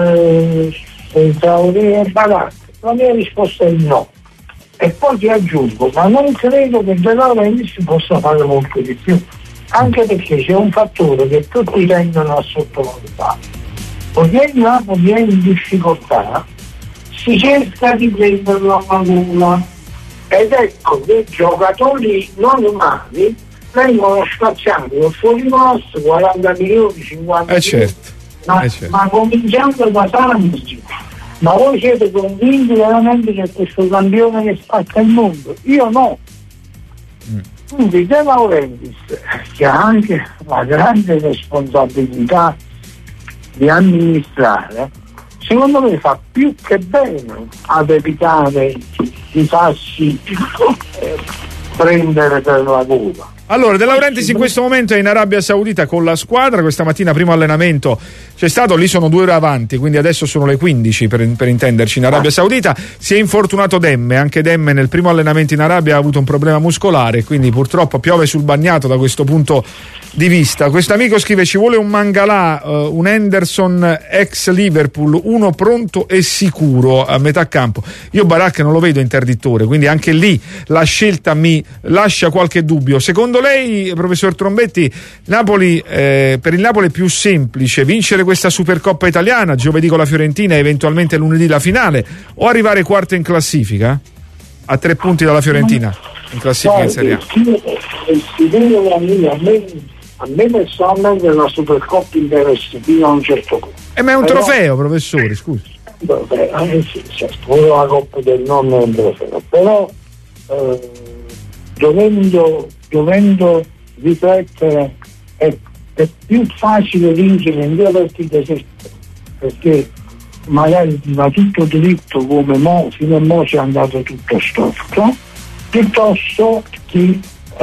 Traoré e Barak, la mia risposta è no. E poi ti aggiungo, ma non credo che De Laurentiis si possa fare molto di più, anche perché c'è un fattore che tutti tendono a sottovalutare. Poiché il Napoli è in difficoltà, si cerca di prenderlo a gola, ed ecco che giocatori normali vengono spaziati con fuori posto 40 milioni, 50 certo. Ma cominciando da tanti. Ma voi siete convinti veramente che questo campione che spacca il mondo? Io no. Quindi De Laurentiis, che ha anche la grande responsabilità di amministrare, secondo me fa più che bene ad evitare di farsi prendere per la gola. Allora, De Laurentiis in questo momento è in Arabia Saudita con la squadra. Questa mattina primo allenamento c'è stato, lì sono 2 ore avanti, quindi adesso sono le 15 per intenderci, in Arabia Saudita. Si è infortunato Demme, anche Demme nel primo allenamento in Arabia ha avuto un problema muscolare, quindi purtroppo piove sul bagnato da questo punto di vista. Questo amico scrive: ci vuole un Mangalà, un Henderson ex Liverpool, uno pronto e sicuro a metà campo. Io Barak non lo vedo interdittore, quindi anche lì la scelta mi lascia qualche dubbio. Secondo lei, professor Trombetti, Napoli, per il Napoli è più semplice vincere questa Supercoppa italiana, giovedì con la Fiorentina e eventualmente lunedì la finale, o arrivare quarto in classifica a 3 punti dalla Fiorentina in classifica in Serie A? A me personalmente la Supercoppa interessa fino a un certo punto. Ma è un trofeo, professore, scusi. Sì, certo, la Coppa del Nonno è un trofeo, però dovendo riflettere è più facile vincere in 2 partite secche, perché magari ti va tutto dritto come fino a mo' ci è andato tutto storto, piuttosto che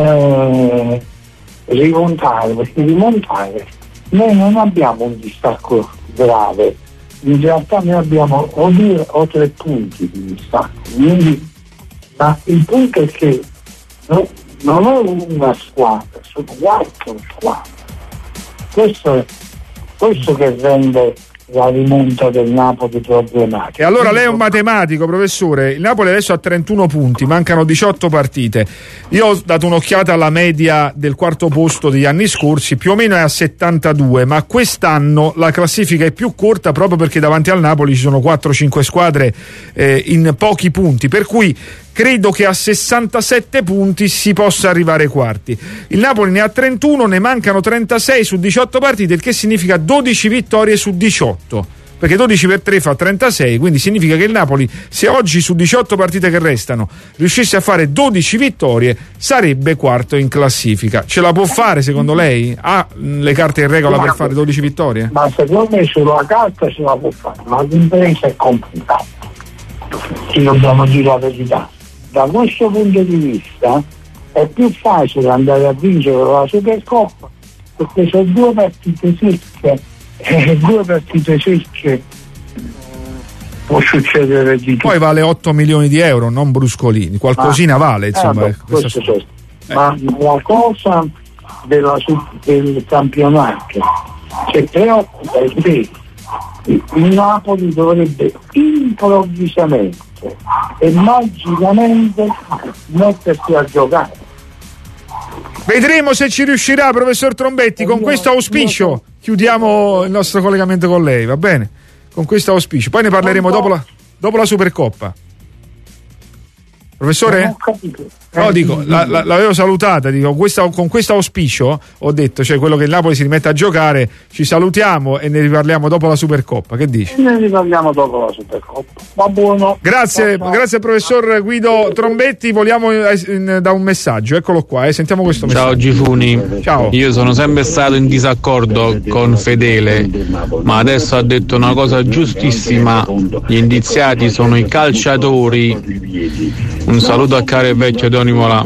rimontare, perché rimontare noi non abbiamo un distacco grave, in realtà noi abbiamo o 2 o 3 punti di distacco, quindi, ma il punto è che non è una squadra, sono 4 squadre. Questo che rende la rimonta del Napoli problematica. E allora lei è un matematico, professore. Il Napoli adesso ha 31 punti, mancano 18 partite. Io ho dato un'occhiata alla media del quarto posto degli anni scorsi, più o meno è a 72, ma quest'anno la classifica è più corta proprio perché davanti al Napoli ci sono 4-5 squadre in pochi punti, per cui credo che a 67 punti si possa arrivare ai quarti. Il Napoli ne ha 31, ne mancano 36 su 18 partite, il che significa 12 vittorie su 18, perché 12 per 3 fa 36, quindi significa che il Napoli, se oggi su 18 partite che restano riuscisse a fare 12 vittorie, sarebbe quarto in classifica. Ce la può fare secondo lei? Ha le carte in regola per fare 12 vittorie? Ma secondo me sulla carta ce la può fare, ma l'impresa è complicata, ci dobbiamo dire la verità. Da questo punto di vista è più facile andare a vincere la Supercoppa, perché sono due partite secche, può succedere di tutto. Poi vale 8 milioni di euro, non bruscolini, qualcosina vale, insomma. Ma la cosa del campionato che preoccupa è che il Napoli dovrebbe improvvisamente e magicamente mettersi a giocare. Vedremo se ci riuscirà, professor Trombetti. Con questo auspicio chiudiamo il nostro collegamento con lei, va bene? Con questo auspicio, poi ne parleremo dopo la Supercoppa. Professore? No, dico, l'avevo salutata, dico, con questo auspicio ho detto, cioè quello che il Napoli si rimette a giocare, ci salutiamo e ne riparliamo dopo la Supercoppa, che dici? Ne riparliamo dopo la Supercoppa, va buono. Grazie al professor Guido Trombetti. Voliamo da un messaggio, eccolo qua, sentiamo questo messaggio. Ciao Gifuni. Ciao. Io sono sempre stato in disaccordo con Fedele, ma adesso ha detto una cosa giustissima, gli indiziati sono i calciatori. Un saluto a caro e vecchio Tony Molà.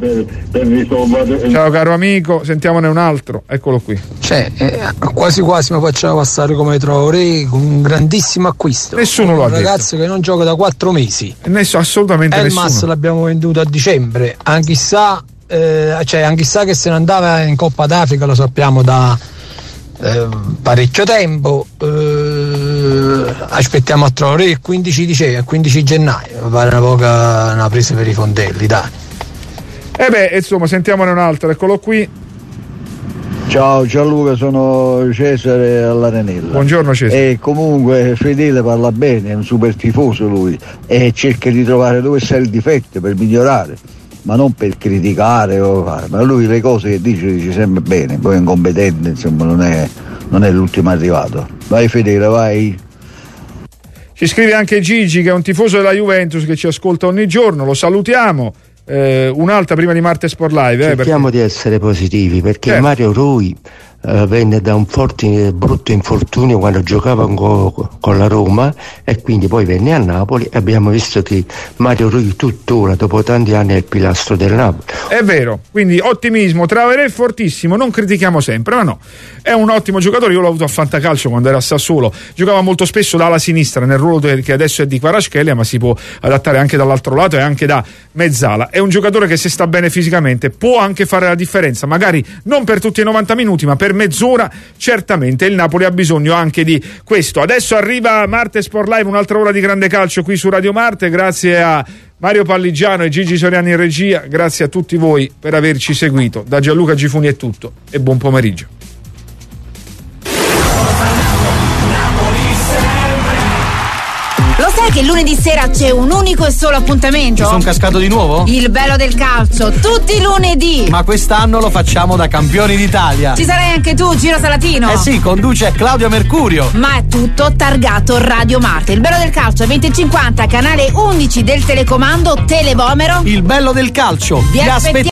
Ciao caro amico, sentiamone un altro, eccolo qui. Quasi mi facciamo passare come Traoré, con un grandissimo acquisto. Nessuno lo ha detto. Un ragazzo che non gioca da 4 mesi. Assolutamente nessuno. Elmas l'abbiamo venduto a dicembre, anche sa che se ne andava in Coppa d'Africa, lo sappiamo da parecchio tempo. Aspettiamo a Traoré il 15 gennaio, pare una presa per i fondelli, dai. Insomma, sentiamone un altro, eccolo qui. Ciao Gianluca, sono Cesare all'Arenella. Buongiorno Cesare. E comunque Fedele parla bene, è un super tifoso lui, e cerca di trovare dove sta il difetto per migliorare, ma non per criticare o fare. Ma lui le cose che dice sempre bene, poi è incompetente, insomma non è l'ultimo arrivato. Vai Fedele, vai. Ci scrive anche Gigi, che è un tifoso della Juventus, che ci ascolta ogni giorno, lo salutiamo. Un'altra prima di Marte Sport Live. Cerchiamo di essere positivi, perché Mario Rui venne da un forte brutto infortunio quando giocava con la Roma, e quindi poi venne a Napoli, e abbiamo visto che Mario Rui tuttora dopo tanti anni è il pilastro del Napoli. È vero, quindi ottimismo. Traoré è fortissimo, non critichiamo sempre, ma no, è un ottimo giocatore. Io l'ho avuto a Fantacalcio quando era a Sassuolo, giocava molto spesso dalla sinistra nel ruolo che adesso è di Kvaratskhelia, ma si può adattare anche dall'altro lato e anche da mezzala. È un giocatore che, se sta bene fisicamente, può anche fare la differenza, magari non per tutti i 90 minuti, ma per mezz'ora certamente il Napoli ha bisogno anche di questo. Adesso arriva Marte Sport Live, un'altra ora di grande calcio qui su Radio Marte, grazie a Mario Palligiano e Gigi Soriani in regia, grazie a tutti voi per averci seguito. Da Gianluca Gifuni è tutto e buon pomeriggio. Lo sai che lunedì sera c'è un unico e solo appuntamento? Ci sono cascato di nuovo? Il bello del calcio, tutti i lunedì. Ma quest'anno lo facciamo da campioni d'Italia. Ci sarai anche tu, Giro Salatino? Eh sì, conduce Claudio Mercurio. Ma è tutto targato Radio Marte. Il bello del calcio 2050, canale 11 del telecomando Televomero. Il bello del calcio. Vi aspettiamo.